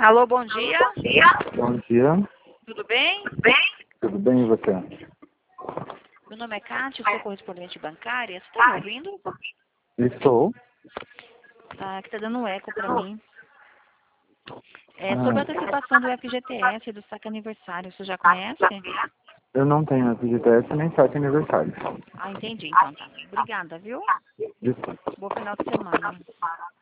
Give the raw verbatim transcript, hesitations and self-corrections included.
Alô, bom dia. Bom dia. Tudo bem? Tudo bem e você? Meu nome é Cátia, sou correspondente bancária. Você está me ouvindo? Estou. Tá, que tá dando um eco para mim. É Ah, sobre a antecipação do F G T S do saque aniversário. Você já conhece? eu não tenho F G T S nem saque aniversário. Ah, entendi. Então tá. Obrigada, viu? Desculpa. Bom final de semana.